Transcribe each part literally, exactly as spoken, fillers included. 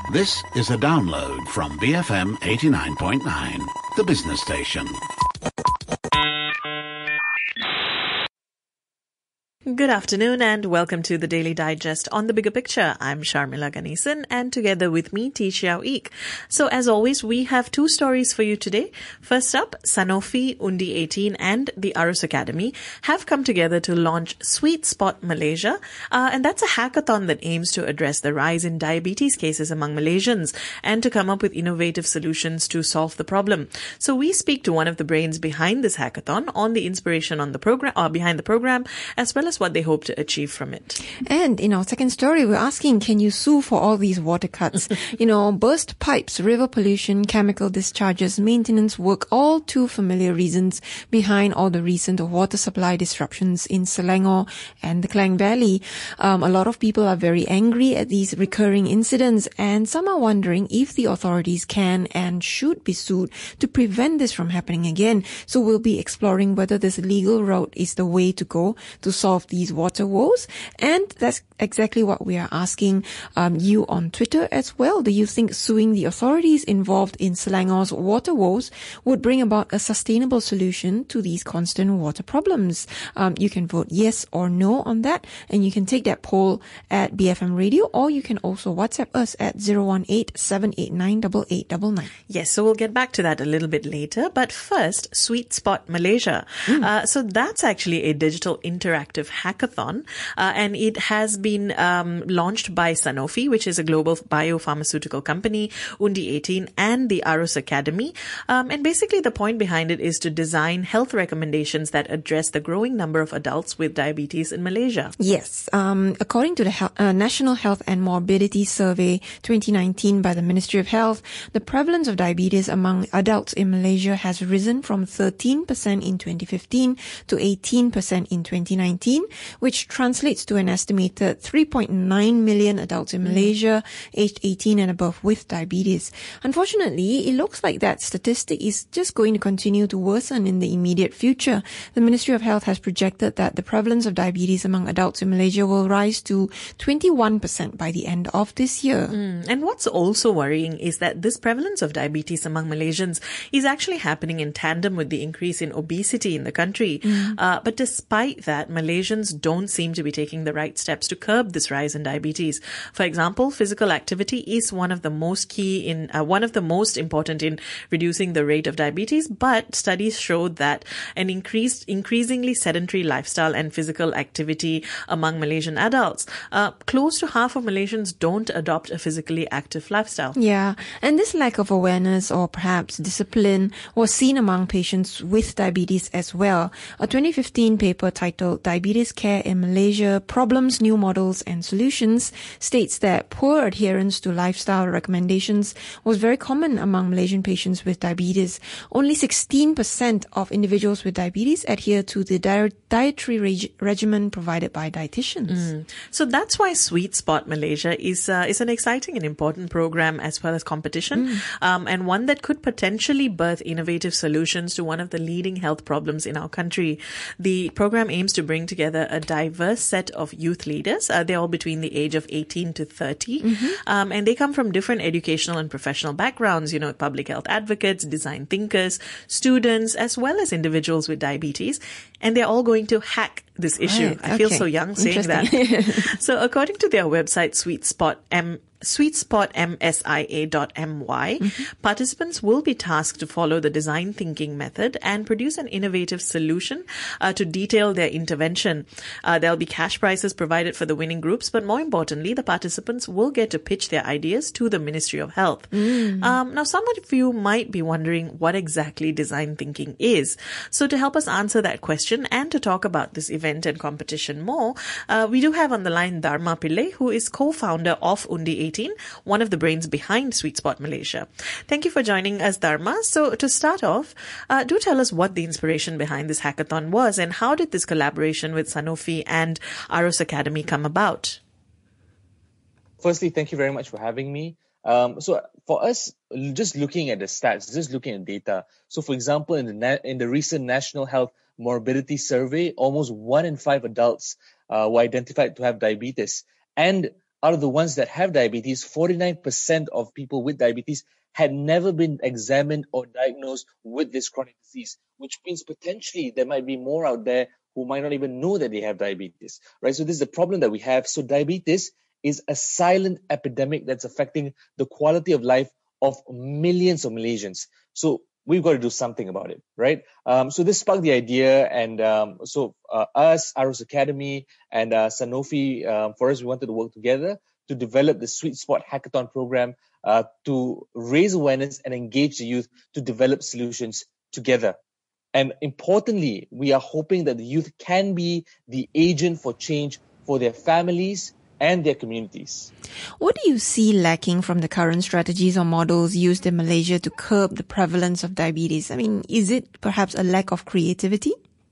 This is a download from B F M eighty-nine point nine, the business station. Good afternoon and welcome to the Daily Digest on The Bigger Picture. I'm Sharmila Ganesan and together with me, T. Xiao Eek. So as always, we have two stories for you today. First up, Sanofi, Undi eighteen and the Arus Academy have come together to launch Sweet Spot Malaysia. Uh, and that's a hackathon that aims to address the rise in diabetes cases among Malaysians and to come up with innovative solutions to solve the problem. So we speak to one of the brains behind this hackathon on the inspiration on the program, or behind the program, as well as what they hope to achieve from it. And in our second story, we're asking, can you sue for all these water cuts? you know, burst pipes, river pollution, chemical discharges, maintenance work, all too familiar reasons behind all the recent water supply disruptions in Selangor and the Klang Valley. Um, a lot of people are very angry at these recurring incidents, and some are wondering if the authorities can and should be sued to prevent this from happening again. So we'll be exploring whether this legal route is the way to go to solve these water woes, and that's exactly what we are asking um, you on Twitter as well. Do you think suing the authorities involved in Selangor's water woes would bring about a sustainable solution to these constant water problems? Um, you can vote yes or no on that, and you can take that poll at B F M Radio, or you can also WhatsApp us at zero one eight, seven eight nine, eight eight nine nine. Yes, so we'll get back to that a little bit later, but first, Sweet Spot Malaysia. Mm. Uh, so that's actually a digital interactive hackathon, uh, and it has been um, launched by Sanofi, which is a global biopharmaceutical company, Undi eighteen, and the Arus Academy. Um, and basically the point behind it is to design health recommendations that address the growing number of adults with diabetes in Malaysia. Yes. Um, according to the He- uh, National Health and Morbidity Survey twenty nineteen by the Ministry of Health, the prevalence of diabetes among adults in Malaysia has risen from thirteen percent in twenty fifteen to eighteen percent in twenty nineteen, which translates to an estimated three point nine million adults in Malaysia aged eighteen and above with diabetes. Unfortunately, it looks like that statistic is just going to continue to worsen in the immediate future. The Ministry of Health has projected that the prevalence of diabetes among adults in Malaysia will rise to twenty-one percent by the end of this year. Mm. And what's also worrying is that this prevalence of diabetes among Malaysians is actually happening in tandem with the increase in obesity in the country. Mm. Uh, but despite that, Malaysians don't seem to be taking the right steps to curb this rise in diabetes. For example, physical activity is one of the most key in, uh, one of the most important in reducing the rate of diabetes, but studies showed that an increased, increasingly sedentary lifestyle and physical activity among Malaysian adults, uh, close to half of Malaysians don't adopt a physically active lifestyle. Yeah, and this lack of awareness or perhaps discipline was seen among patients with diabetes as well. A twenty fifteen paper titled Diabetes Care in Malaysia, Problems, New Models and Solutions states that poor adherence to lifestyle recommendations was very common among Malaysian patients with diabetes. Only sixteen percent of individuals with diabetes adhere to the di- dietary reg- regimen provided by dietitians. Mm. So that's why Sweet Spot Malaysia is uh, is an exciting and important program as well as competition, mm. um, and one that could potentially birth innovative solutions to one of the leading health problems in our country. The program aims to bring together a diverse set of youth leaders. Uh, they're all between the age of eighteen to thirty, mm-hmm. um, and they come from different educational and professional backgrounds, you know, public health advocates, design thinkers, students, as well as individuals with diabetes. And they're all going to hack this issue. Right, I okay. feel so young saying that. So according to their website, Sweet Spot M sweet spot m s i a dot m y, mm-hmm. participants will be tasked to follow the design thinking method and produce an innovative solution uh, to detail their intervention. Uh, there'll be cash prizes provided for the winning groups, but more importantly, the participants will get to pitch their ideas to the Ministry of Health. Mm. Um, now, some of you might be wondering what exactly design thinking is. So to help us answer that question and to talk about this event and competition more, uh, we do have on the line Dharma Pillai, who is co-founder of Undi eighteen, one of the brains behind Sweet Spot Malaysia. Thank you for joining us, Dharma. So to start off, uh, do tell us what the inspiration behind this hackathon was and how did this collaboration with Sanofi and Arus Academy come about? Firstly, thank you very much for having me. Um, so for us, just looking at the stats, just looking at data. So for example, in the na- in the recent National Health Morbidity Survey, almost one in five adults uh, were identified to have diabetes. And out of the ones that have diabetes, forty-nine percent of people with diabetes had never been examined or diagnosed with this chronic disease, which means potentially there might be more out there who might not even know that they have diabetes, right? So this is the problem that we have. So diabetes is a silent epidemic that's affecting the quality of life of millions of Malaysians. So we've got to do something about it, right? Um, so this sparked the idea, and um, so uh, us, Aros Academy, and uh, Sanofi, uh, for us, we wanted to work together to develop the Sweet Spot Hackathon program uh, to raise awareness and engage the youth to develop solutions together. And importantly, we are hoping that the youth can be the agent for change for their families and their communities. What do you see lacking from the current strategies or models used in Malaysia to curb the prevalence of diabetes? I mean, is it perhaps a lack of creativity?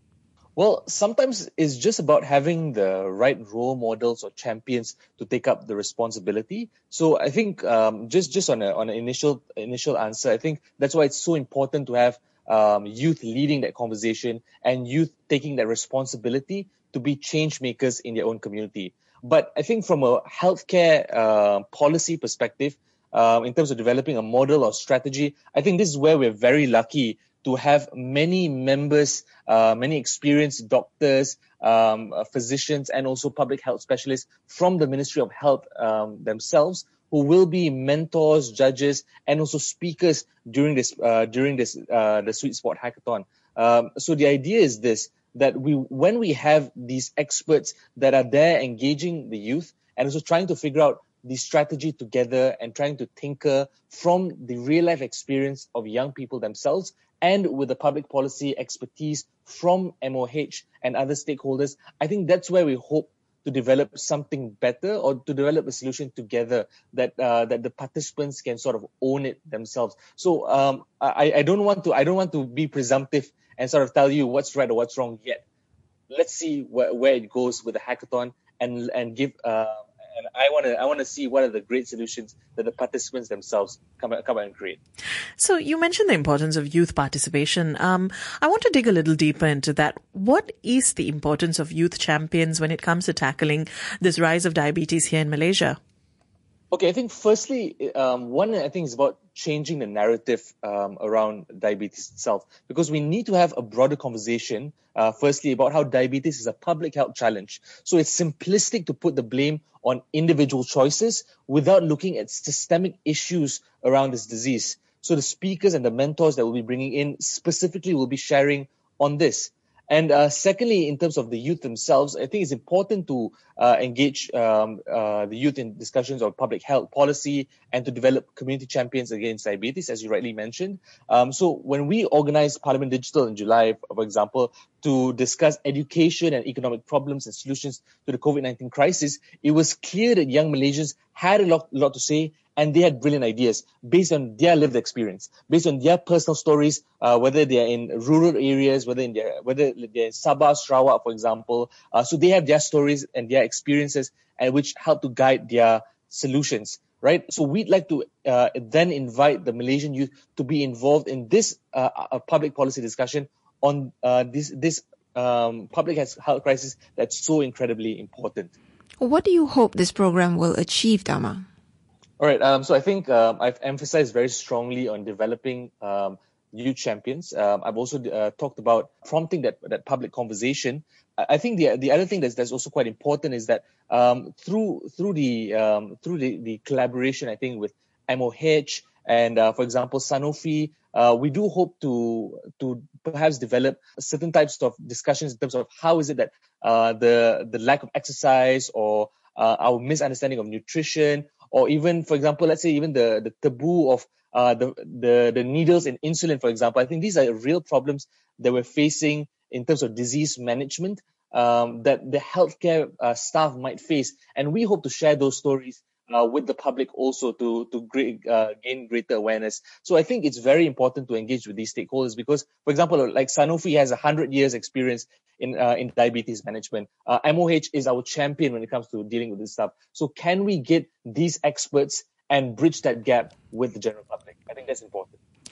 Well, sometimes it's just about having the right role models or champions to take up the responsibility. So I think um, just just on a on an initial initial answer, I think that's why it's so important to have um, youth leading that conversation and youth taking that responsibility to be change makers in their own community. But I think from a healthcare uh, policy perspective, uh, in terms of developing a model or strategy, I think this is where we're very lucky to have many members, uh, many experienced doctors, um, uh, physicians, and also public health specialists from the Ministry of Health um, themselves, who will be mentors, judges, and also speakers during this uh, during this uh, the Sweet Spot Hackathon. Um, so the idea is this: that we, when we have these experts that are there engaging the youth and also trying to figure out the strategy together and trying to tinker from the real life experience of young people themselves and with the public policy expertise from M O H and other stakeholders, I think that's where we hope to develop something better or to develop a solution together that uh, that the participants can sort of own it themselves. So um, I, I don't want to I don't want to be presumptive and sort of tell you what's right or what's wrong yet. Let's see where, where it goes with the hackathon, and and give. Uh, and I want to I want to see what are the great solutions that the participants themselves come come out and create. So you mentioned the importance of youth participation. Um, I want to dig a little deeper into that. What is the importance of youth champions when it comes to tackling this rise of diabetes here in Malaysia? Okay, I think firstly, um, one, I think is about changing the narrative um, around diabetes itself, because we need to have a broader conversation, uh, firstly, about how diabetes is a public health challenge. So it's simplistic to put the blame on individual choices without looking at systemic issues around this disease. So the speakers and the mentors that we'll be bringing in specifically will be sharing on this. And uh, secondly, in terms of the youth themselves, I think it's important to uh, engage um, uh, the youth in discussions of public health policy and to develop community champions against diabetes, as you rightly mentioned. Um, so when we organized Parliament Digital in July, for example, to discuss education and economic problems and solutions to the COVID nineteen crisis, it was clear that young Malaysians had a lot, lot to say, and they had brilliant ideas based on their lived experience, based on their personal stories, uh, whether they are in rural areas, whether in their, whether they're in Sabah, Sarawak, for example. Uh, so they have their stories and their experiences, and which help to guide their solutions, right? So we'd like to uh, then invite the Malaysian youth to be involved in this uh, uh, public policy discussion on uh, this this um, public health crisis that's so incredibly important. What do you hope this program will achieve, Dharma? All right. Um, so I think um, I've emphasized very strongly on developing um, youth champions. Um, I've also uh, talked about prompting that that public conversation. I think the the other thing that's that's also quite important is that um, through through the um, through the, the collaboration, I think with M O H and uh, for example Sanofi, uh, we do hope to to perhaps develop certain types of discussions in terms of how is it that uh, the the lack of exercise or uh, our misunderstanding of nutrition, or even, for example, let's say even the, the taboo of uh, the, the, the needles in insulin, for example. I think these are real problems that we're facing in terms of disease management um, that the healthcare uh, staff might face. And we hope to share those stories uh, with the public also to, to great, uh, gain greater awareness. So I think it's very important to engage with these stakeholders because, for example, like Sanofi has one hundred years experience in uh, in diabetes management. Uh, M O H is our champion when it comes to dealing with this stuff. So can we get these experts and bridge that gap with the general public? I think that's important.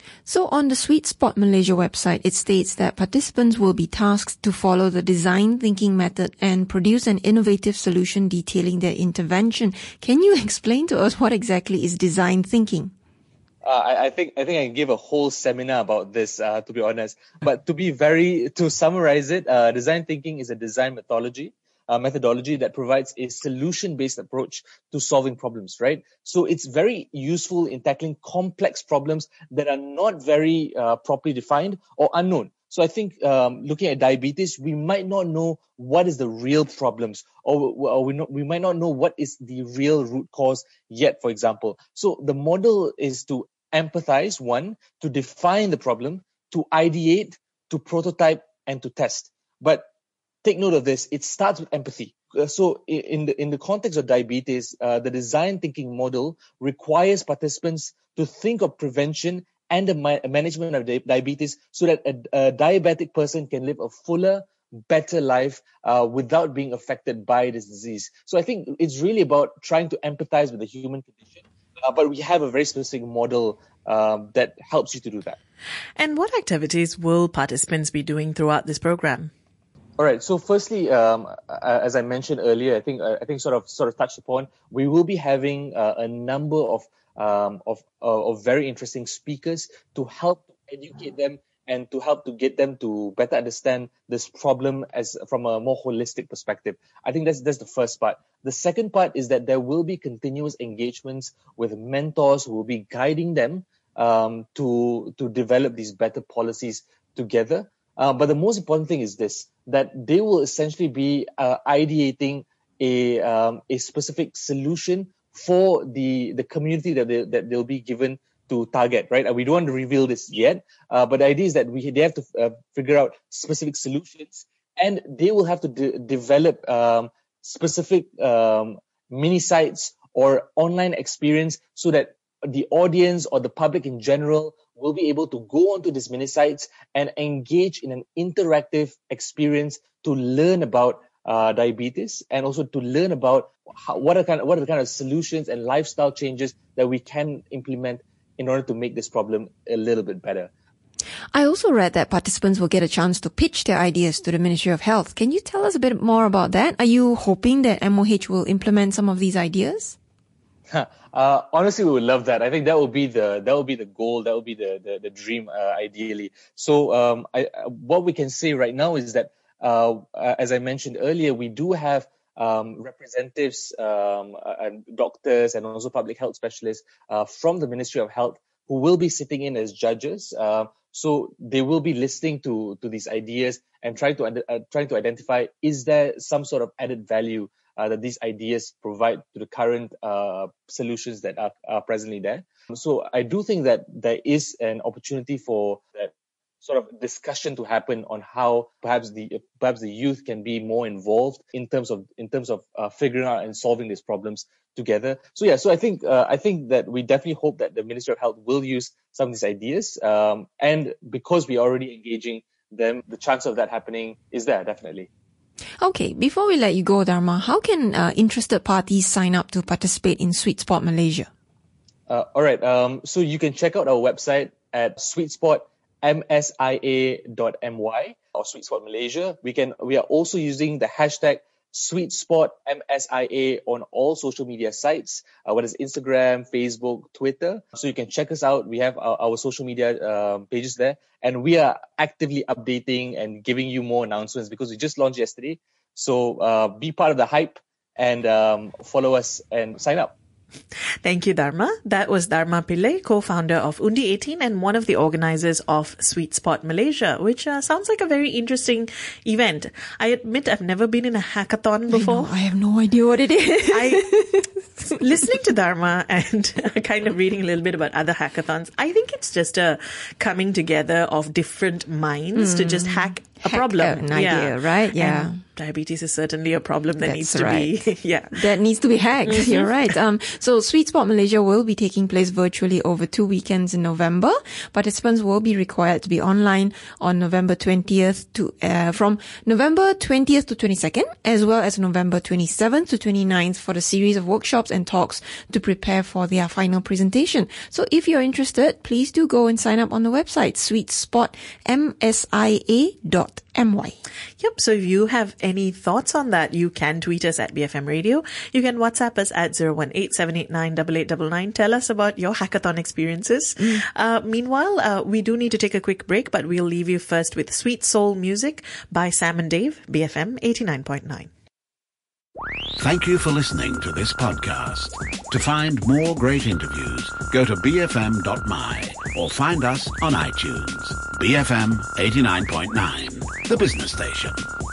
So on the Sweet Spot Malaysia website, it states that participants will be tasked to follow the design thinking method and produce an innovative solution detailing their intervention. Can you explain to us what exactly is design thinking? Uh, I, I think I think I can give a whole seminar about this, uh, to be honest. But to be very to summarize it, uh, design thinking is a design methodology. Uh, methodology that provides a solution-based approach to solving problems, right? So it's very useful in tackling complex problems that are not very uh, properly defined or unknown. So I think um, looking at diabetes, we might not know what is the real problems, or, or we, not, we might not know what is the real root cause yet, for example. So the model is to empathize, one, to define the problem, to ideate, to prototype, and to test. But take note of this, it starts with empathy. Uh, so in the in the context of diabetes, uh, the design thinking model requires participants to think of prevention and the ma- management of di- diabetes so that a, a diabetic person can live a fuller, better life uh, without being affected by this disease. So I think it's really about trying to empathize with the human condition, uh, but we have a very specific model um, that helps you to do that. And what activities will participants be doing throughout this program? All right. So, firstly, um, as I mentioned earlier, I think I think sort of sort of touched upon, we will be having uh, a number of um, of of very interesting speakers to help educate them and to help to get them to better understand this problem as from a more holistic perspective. I think that's that's the first part. The second part is that there will be continuous engagements with mentors who will be guiding them um, to to develop these better policies together. Uh, but the most important thing is this, that they will essentially be uh, ideating a um, a specific solution for the, the community that, they, that they'll be given to target, right? And we don't want to reveal this yet, uh, but the idea is that we they have to uh, figure out specific solutions, and they will have to de- develop um, specific um, mini sites or online experience so that the audience or the public in general will be able to go onto these mini sites and engage in an interactive experience to learn about uh, diabetes and also to learn about how, what are kind of, what are the kind of solutions and lifestyle changes that we can implement in order to make this problem a little bit better. I also read that participants will get a chance to pitch their ideas to the Ministry of Health. Can you tell us a bit more about that? Are you hoping that M O H will implement some of these ideas? Uh, honestly, we would love that. I think that would be the that would be the goal. That would be the the, the dream, uh, ideally. So, um, I, what we can say right now is that, uh, as I mentioned earlier, we do have um, representatives, um, and doctors, and also public health specialists uh, from the Ministry of Health who will be sitting in as judges. Uh, so they will be listening to to these ideas and trying to uh, trying to identify, is there some sort of added value Uh, that these ideas provide to the current uh, solutions that are, are presently there. So I do think that there is an opportunity for that sort of discussion to happen on how perhaps the perhaps the youth can be more involved in terms of in terms of uh, figuring out and solving these problems together. So yeah, so I think uh, I think that we definitely hope that the Ministry of Health will use some of these ideas, um, and because we are already engaging them, the chance of that happening is there definitely. Okay, before we let you go, Dharma, how can uh, interested parties sign up to participate in Sweet Spot Malaysia? Uh, all right, um, so you can check out our website at sweet spot m s i a dot m y or Sweet Spot Malaysia. We can we are also using the hashtag Sweet Spot M S I A on all social media sites, uh, whether it's Instagram, Facebook, Twitter. So you can check us out. We have our, our social media um, pages there, and we are actively updating and giving you more announcements because we just launched yesterday. So uh, be part of the hype and um, follow us and sign up. Thank you, Dharma. That was Dharma Pillai, co-founder of Undi eighteen and one of the organizers of Sweet Spot Malaysia, which uh, sounds like a very interesting event. I admit I've never been in a hackathon before. I know, I have no idea what it is. I, listening to Dharma and kind of reading a little bit about other hackathons, I think it's just a coming together of different minds mm. to just hack a hack problem. An idea, yeah. right? Yeah. And diabetes is certainly a problem that That's needs to right. be, yeah. That needs to be hacked. Mm-hmm. You're right. Um, so Sweet Spot Malaysia will be taking place virtually over two weekends in November. Participants will be required to be online on November twentieth to, uh, from November twentieth to twenty-second, as well as November twenty-seventh to twenty-ninth for the series of workshops and talks to prepare for their final presentation. So if you're interested, please do go and sign up on the website, sweet spot m s i a dot m y. Yep. So if you have any thoughts on that, you can tweet us at B F M Radio. You can WhatsApp us at zero one eight seven eight nine eight eight nine nine. Tell us about your hackathon experiences. Mm. Uh, meanwhile, uh, we do need to take a quick break, but we'll leave you first with Sweet Soul Music by Sam and Dave, B F M eighty-nine point nine. Thank you for listening to this podcast. To find more great interviews, go to b f m dot m y or find us on iTunes. B F M eighty-nine point nine, the business station.